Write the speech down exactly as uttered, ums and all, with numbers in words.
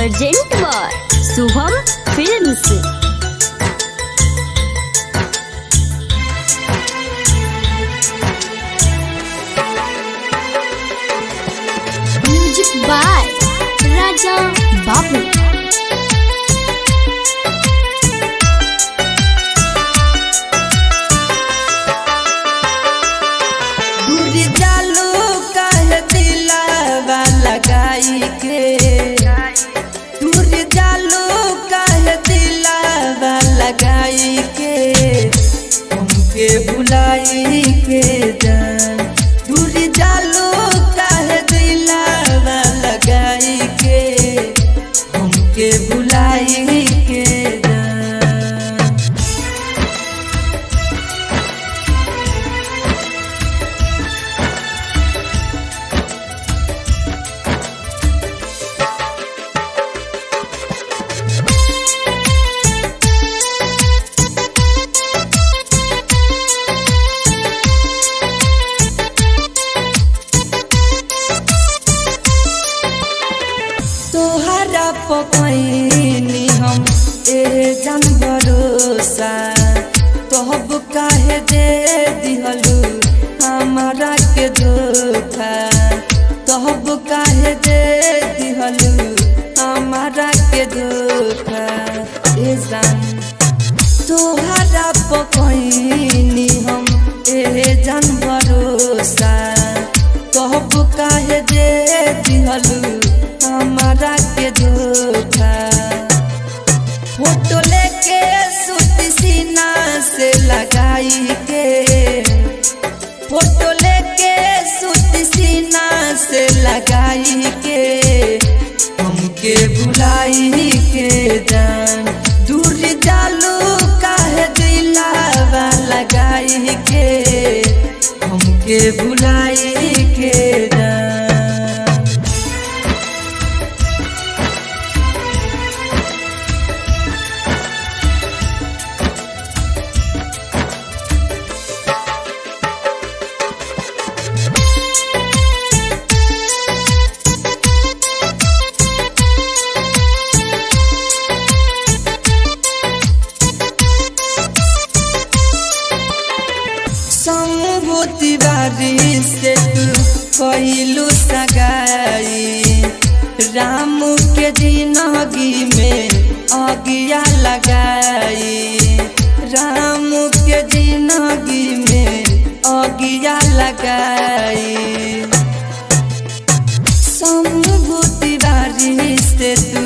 Present by Shubham films. Music by Raja Babu. लगाई के दूर जालू काहे दिलावा लगाई के हमके बुलाई के जान। दूर जालू काहे दिलावा लगाई के हमके बुलाई के तोहरा पकैनी हम ए जान भरोसा तोहब काहे दे दिहलू हमारा के धोखा। तोहब काहे दे दिहलू हमारा के धोखा। ए जान तोहरा पकैनी हम ए जान भरोसा तोहब काहे दे दिहलू हमारा के धोखा। फोटो लेके सूती सीना से लगाई के फोटो लेके सूती सीना से लगाई के हमके बुलाई के जान। दूर जालू काहे दिलावा लगाई के हमके बुलाई के जान। समभूति बारी से तू कहलू सगाई राम के जिंदगी में अगिया लगाई। राम के जिंदगी में अगिया लगाई। समभूति बारी से तू